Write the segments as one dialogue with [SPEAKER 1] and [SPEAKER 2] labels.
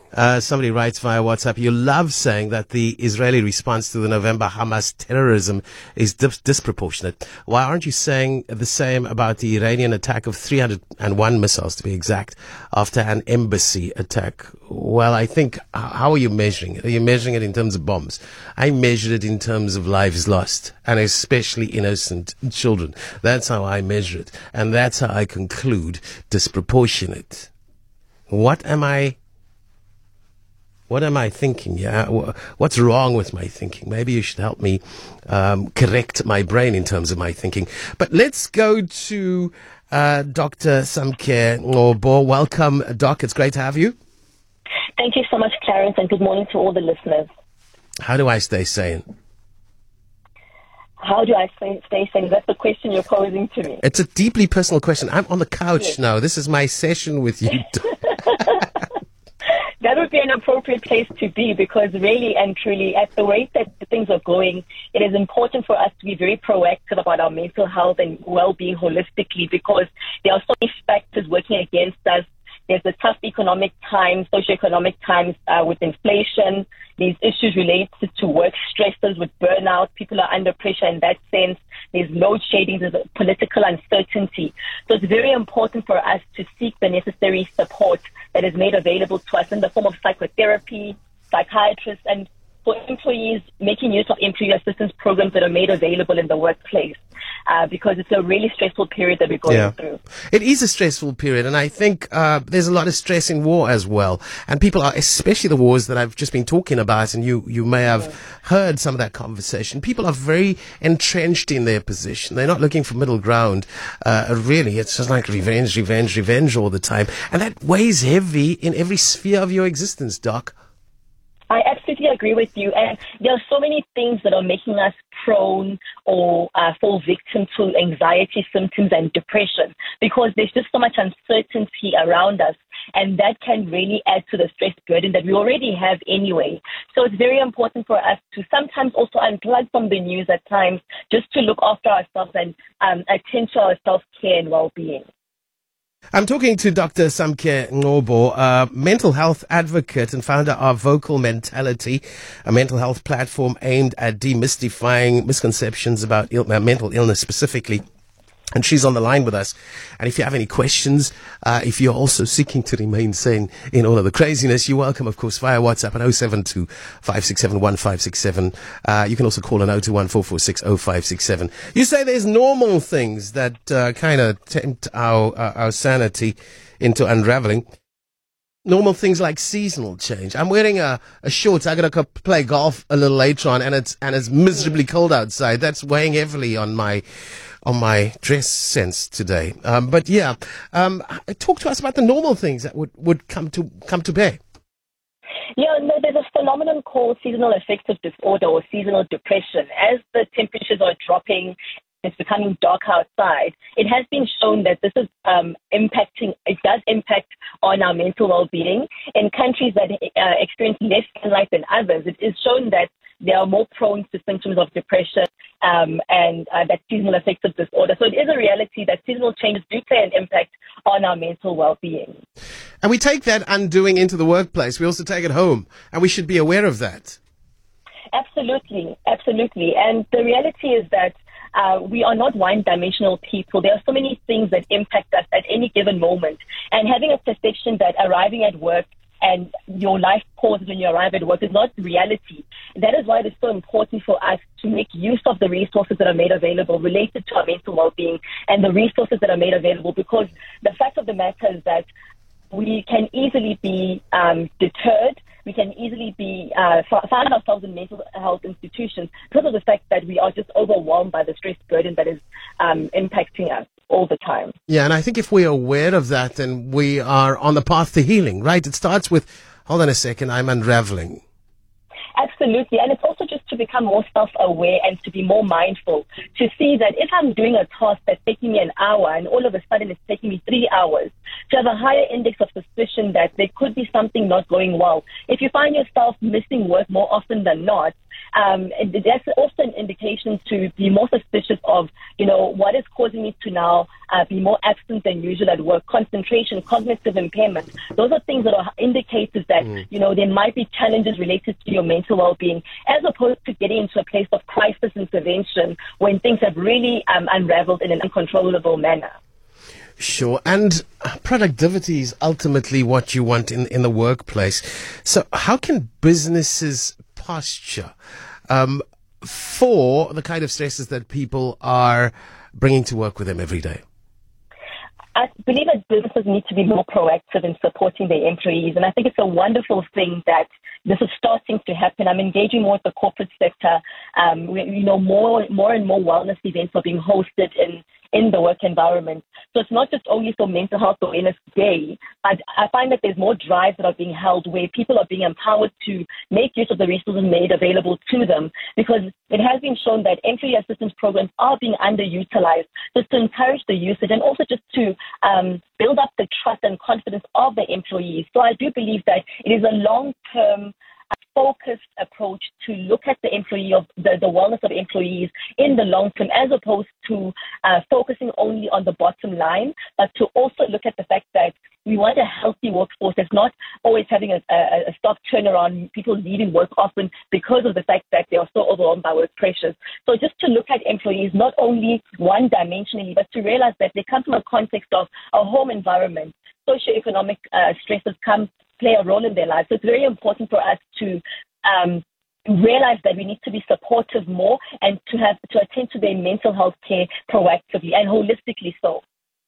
[SPEAKER 1] Somebody writes via WhatsApp, you love saying that the Israeli response to the November Hamas terrorism is disproportionate. Why aren't you saying the same about the Iranian attack of 301 missiles, to be exact, after an embassy attack? Well, I think, how are you measuring it? Are you measuring it in terms of bombs? I measured it in terms of lives lost, and especially innocent children. That's how I measure it. And that's how I conclude disproportionate. What am I thinking? Yeah, what's wrong with my thinking? Maybe you should help me correct my brain in terms of my thinking. But let's go to Dr. Samke Ngobo. Welcome, Doc. It's great to have you.
[SPEAKER 2] Thank you so much, Clarence, and good morning to all the listeners.
[SPEAKER 1] How do I stay sane?
[SPEAKER 2] How do I stay sane? That's the question you're posing to me.
[SPEAKER 1] It's a deeply personal question. I'm on the couch now. This is my session with you.
[SPEAKER 2] That would be an appropriate place to be, because really and truly, at the rate that things are going, it is important for us to be very proactive about our mental health and well-being holistically, because there are so many factors working against us. There's the tough economic times, socioeconomic times with inflation. There's issues related to work stresses with burnout. People are under pressure in that sense. There's load shedding. There's political uncertainty. So it's very important for us to seek the necessary support that is made available to us in the form of psychotherapy, psychiatrists, and for employees, making use of employee assistance programs that are made available in the workplace. Because it's a really stressful period that we're going through.
[SPEAKER 1] It is a stressful period, and I think there's a lot of stress in war as well. And people are, especially the wars that I've just been talking about, and you may have heard some of that conversation, people are very entrenched in their position. They're not looking for middle ground. Really, it's just like revenge all the time. And that weighs heavy in every sphere of your existence, Doc.
[SPEAKER 2] I absolutely agree with you. And there are so many things that are making us prone or fall victim to anxiety symptoms and depression, because there's just so much uncertainty around us. And that can really add to the stress burden that we already have anyway. So it's very important for us to sometimes also unplug from the news at times, just to look after ourselves and attend to our self-care and well-being.
[SPEAKER 1] I'm talking to Dr. Samke Ngobo, mental health advocate and founder of Vocal Mentality, a mental health platform aimed at demystifying misconceptions about mental illness specifically. And she's on the line with us. And if you have any questions, if you're also seeking to remain sane in all of the craziness, you're welcome, of course, via WhatsApp at 072 567 1567. You can also call on 021 446 0567. You say there's normal things that kind of tempt our sanity into unraveling. Normal things like seasonal change. I'm wearing a shorts. I gotta go play golf a little later on, and it's miserably cold outside. That's weighing heavily on my dress sense today. But talk to us about the normal things that would come to bear.
[SPEAKER 2] Yeah, no, there's a phenomenon called seasonal affective disorder or seasonal depression. As the temperatures are dropping, it's becoming dark outside, it has been shown that this is it does impact on our mental well-being. In countries that experience less sunlight than others, it is shown that they are more prone to symptoms of depression and that seasonal affective disorder. So it is a reality that seasonal changes do play an impact on our mental well-being.
[SPEAKER 1] And we take that undoing into the workplace. We also take it home, and we should be aware of that.
[SPEAKER 2] Absolutely. And the reality is that we are not one-dimensional people. There are so many things that impact us at any given moment. And having a perception that arriving at work and your life pauses when you arrive at work is not reality. That is why it is so important for us to make use of the resources that are made available related to our mental well-being and the resources that are made available, because the fact of the matter is that we can easily be deterred. We can easily be find ourselves in mental health institutions because of the fact that we are just overwhelmed by the stress burden that is impacting us all the time.
[SPEAKER 1] Yeah, and I think if we're aware of that, then we are on the path to healing, right? It starts with, hold on a second, I'm unraveling.
[SPEAKER 2] Absolutely. And it's also just to become more self-aware and to be more mindful, to see that if I'm doing a task that's taking me an hour and all of a sudden it's taking me 3 hours, to have a higher index of suspicion that there could be something not going well. If you find yourself missing work more often than not, And that's also an indication to be more suspicious of, what is causing me to now be more absent than usual at work, concentration, cognitive impairment. Those are things that are indicators that, there might be challenges related to your mental well-being, as opposed to getting into a place of crisis intervention when things have really unraveled in an uncontrollable manner.
[SPEAKER 1] Sure. And productivity is ultimately what you want in the workplace. So how can businesses posture for the kind of stresses that people are bringing to work with them every day?
[SPEAKER 2] I believe that businesses need to be more proactive in supporting their employees. And I think it's a wonderful thing that this is starting to happen. I'm engaging more with the corporate sector. More and more wellness events are being hosted in the work environment. So it's not just only for Mental Health Awareness Day, but I find that there's more drives that are being held where people are being empowered to make use of the resources made available to them, because it has been shown that employee assistance programs are being underutilized, just to encourage the usage and also just to build up the trust and confidence of the employees. So I do believe that it is a long-term focused approach to look at the wellness of employees in the long term, as opposed to focusing only on the bottom line, but to also look at the fact that we want a healthy workforce that's not always having a stock turnaround, people leaving work often because of the fact that they are so overwhelmed by work pressures. So just to look at employees not only one-dimensionally, but to realize that they come from a context of a home environment. Socioeconomic stresses play a role in their lives. So it's very important for us to realize that we need to be supportive more and to attend to their mental health care proactively and holistically so.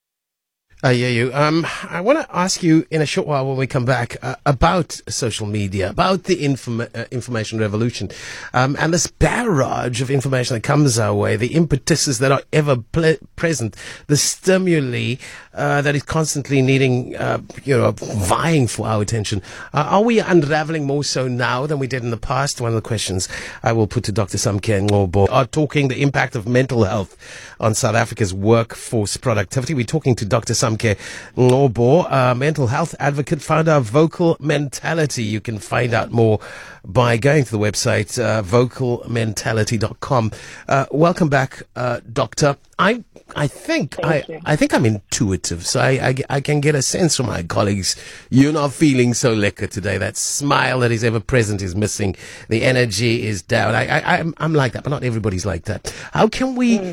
[SPEAKER 1] I hear you. I want to ask you in a short while when we come back about social media, about the information revolution, and this barrage of information that comes our way, the impetuses that are ever present, the stimuli that is constantly needing, vying for our attention. Are we unraveling more so now than we did in the past? One of the questions I will put to Dr. Samke Ngcobo are talking the impact of mental health on South Africa's workforce productivity. We're talking to Dr. Samke Ngcobo, mental health advocate, founder of Vocal Mentality. You can find out more by going to the website, vocalmentality.com. Welcome back, Doctor. I think I'm intuitive, so I can get a sense from my colleagues. You're not feeling so lekker today. That smile that is ever present is missing. The energy is down. I'm like that, but not everybody's like that. How can we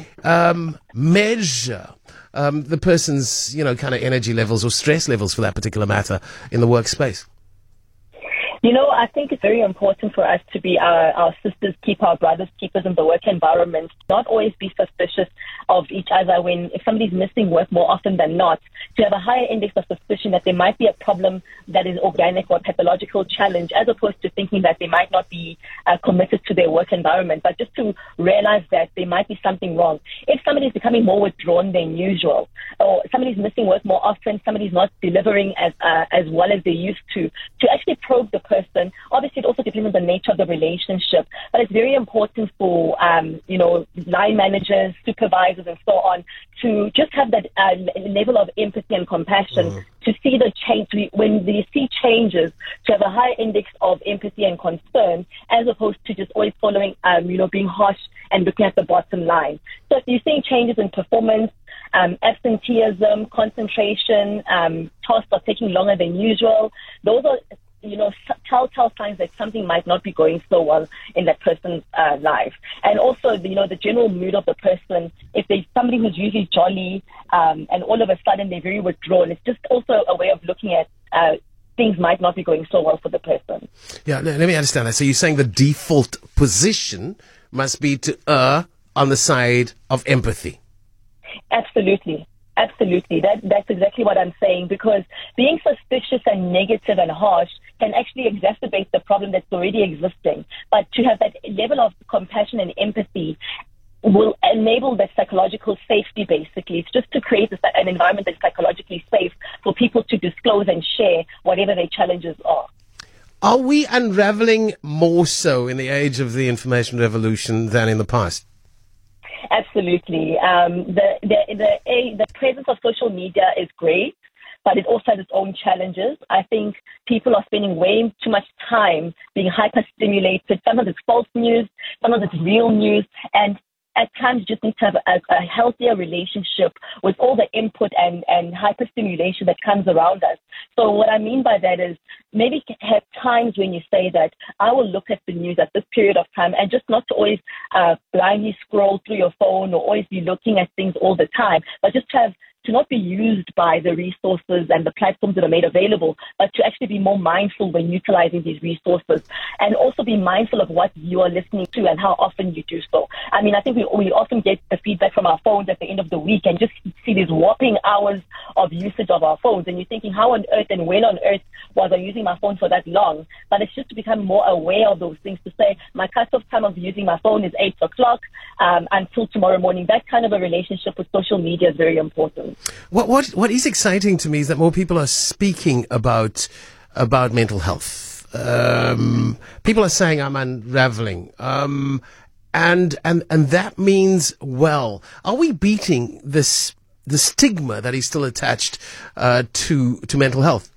[SPEAKER 1] measure the person's kind of energy levels or stress levels, for that particular matter, in the workspace?
[SPEAKER 2] I think it's very important for us to be our sisters' keep, our brothers' keepers in the work environment, not always be suspicious of each other if somebody's missing work more often than not, to have a higher index of suspicion that there might be a problem that is organic or pathological challenge, as opposed to thinking that they might not be committed to their work environment, but just to realize that there might be something wrong. If somebody's becoming more withdrawn than usual, or somebody's missing work more often, somebody's not delivering as well as they used to actually probe the person. Obviously, it also depends on the nature of the relationship, but it's very important for, line managers, supervisors, and so on, to just have that level of empathy and compassion to see the change. When they see changes, to have a higher index of empathy and concern, as opposed to just always following, being harsh and looking at the bottom line. So if you're seeing changes in performance, absenteeism, concentration, tasks are taking longer than usual, those are telltale signs that something might not be going so well in that person's life. And also, the general mood of the person. If there's somebody who's usually jolly and all of a sudden they're very withdrawn, it's just also a way of looking at things might not be going so well for the person. Yeah,
[SPEAKER 1] let me understand that. So you're saying the default position must be to err on the side of empathy?
[SPEAKER 2] Absolutely. Absolutely. That's exactly what I'm saying, because being suspicious and negative and harsh can actually exacerbate the problem that's already existing. But to have that level of compassion and empathy will enable that psychological safety, basically. It's just to create an environment that's psychologically safe for people to disclose and share whatever their challenges are.
[SPEAKER 1] Are we unraveling more so in the age of the information revolution than in the past?
[SPEAKER 2] Absolutely. The presence of social media is great, but it also has its own challenges. I think people are spending way too much time being hyper-stimulated. Sometimes it's false news, sometimes it's real news, and at times you just need to have a healthier relationship with all the input and hyperstimulation that comes around us. So what I mean by that is maybe have times when you say that I will look at the news at this period of time, and just not to always blindly scroll through your phone or always be looking at things all the time, but just to not be used by the resources and the platforms that are made available, but to actually be more mindful when utilizing these resources, and also be mindful of what you are listening to and how often you do so. I mean, I think we often get the feedback from our phones at the end of the week and just see these whopping hours of usage of our phones, and you're thinking, how on earth and when on earth was I using my phone for that long? But it's just to become more aware of those things, to say my cutoff time of using my phone is 8 o'clock until tomorrow morning. That kind of a relationship with social media is very important.
[SPEAKER 1] What is exciting to me is that more people are speaking about mental health. People are saying I'm unraveling, and that means, well, are we beating the stigma that is still attached to mental health?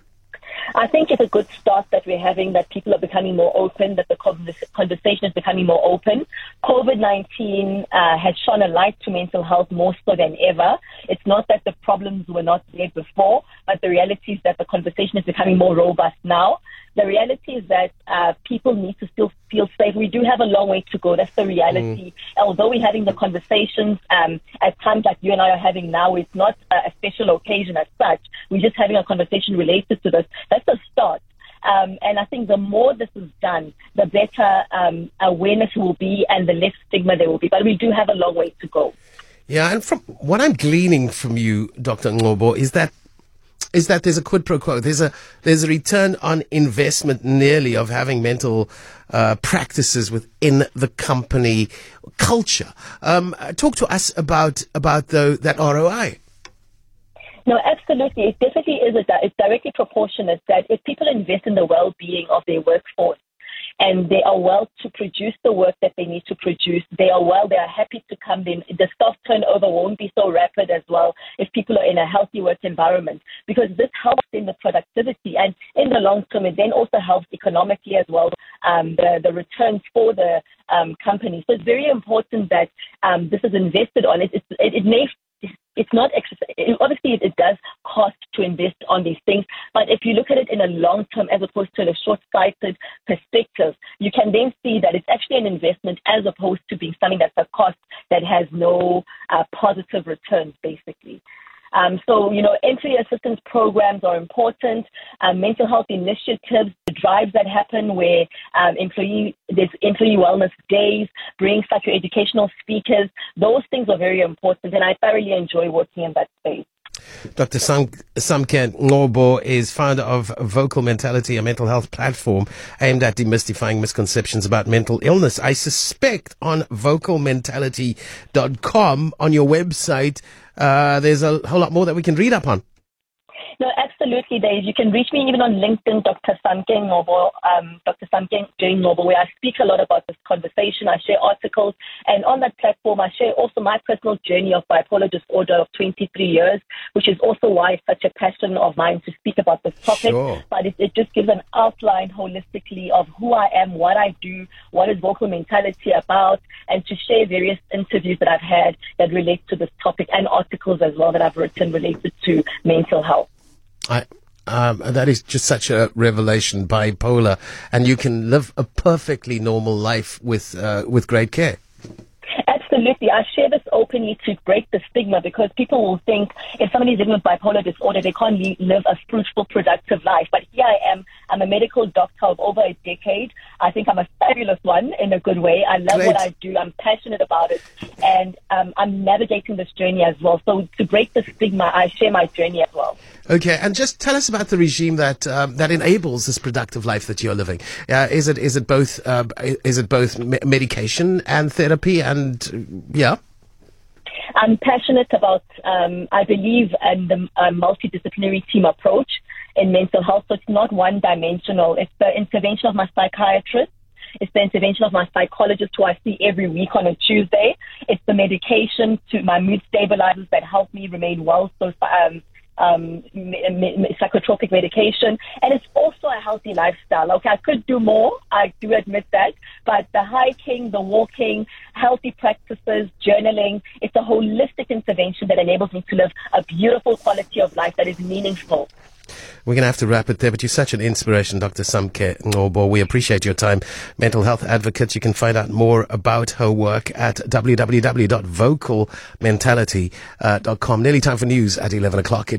[SPEAKER 2] I think it's a good start that we're having, that people are becoming more open, that the conversation is becoming more open. COVID-19 has shone a light to mental health more so than ever. It's not that the problems were not there before, but the reality is that the conversation is becoming more robust now. The reality is that people need to still feel safe. We do have a long way to go. That's the reality. Although we're having the conversations at times like you and I are having now, it's not a special occasion as such. We're just having a conversation related to this. That's a start. And I think the more this is done, the better awareness will be and the less stigma there will be. But we do have a long way to go.
[SPEAKER 1] Yeah, and from what I'm gleaning from you, Dr. Ngobo, is that there's a quid pro quo. There's a return on investment nearly of having mental practices within the company culture. Talk to us about that ROI.
[SPEAKER 2] No, absolutely. It definitely is. It's directly proportionate that if people invest in the well-being of their workforce, and they are well to produce the work that they need to produce, they are happy to come in. The staff turnover won't be so rapid as well if people are in a healthy work environment, because this helps in the productivity, and in the long term it then also helps economically as well, the returns for the company. So it's very important that this is invested on. It's not obviously it does cost to invest on these things, but if you look at it in a long term as opposed to in a short-sighted perspective, you can then see that it's actually an investment as opposed to being something that's a cost that has no positive returns, basically. So, entry assistance programs are important. Mental health initiatives, the drives that happen where there's employee wellness days, bring psychoeducational speakers, those things are very important, and I thoroughly enjoy working in that space.
[SPEAKER 1] Dr. Samke Ngobo is founder of Vocal Mentality, a mental health platform aimed at demystifying misconceptions about mental illness. I suspect on vocalmentality.com, on your website, there's a whole lot more that we can read up on.
[SPEAKER 2] No, absolutely, Dave. You can reach me even on LinkedIn, Dr. Samke Ngobo, Dr. Samke J. Ngobo, where I speak a lot about this conversation. I share articles, and on that platform, I share also my personal journey of bipolar disorder of 23 years, which is also why it's such a passion of mine to speak about this topic.
[SPEAKER 1] Sure.
[SPEAKER 2] But it just gives an outline holistically of who I am, what I do, what is vocal mentality about, and to share various interviews that I've had that relate to this topic, and articles as well that I've written related to mental health.
[SPEAKER 1] That is just such a revelation, bipolar, and you can live a perfectly normal life with great care.
[SPEAKER 2] Absolutely. I share this openly to break the stigma, because people will think if somebody is living with bipolar disorder, they can't live a fruitful, productive life. But here I am. I'm a medical doctor of over a decade. I think I'm a fabulous one in a good way. I love what I do. I'm passionate about it. And I'm navigating this journey as well. So to break the stigma, I share my journey as well.
[SPEAKER 1] Okay, and just tell us about the regime that enables this productive life that you're living. Is it both medication and therapy and yeah?
[SPEAKER 2] I'm passionate about, I believe in the multidisciplinary team approach in mental health. So it's not one-dimensional. It's the intervention of my psychiatrist. It's the intervention of my psychologist, who I see every week on a Tuesday. It's the medication to my mood stabilizers that help me remain well. So psychotropic medication, and it's also a healthy lifestyle. Okay, I could do more, I do admit that, but the hiking, the walking, healthy practices, journaling, it's a holistic intervention that enables me to live a beautiful quality of life that is meaningful.
[SPEAKER 1] We're going to have to wrap it there, but you're such an inspiration, Dr. Samke Ngcobo. We appreciate your time. Mental health advocate. You can find out more about her work at www.vocalmentality.com. Nearly time for news at 11 o'clock.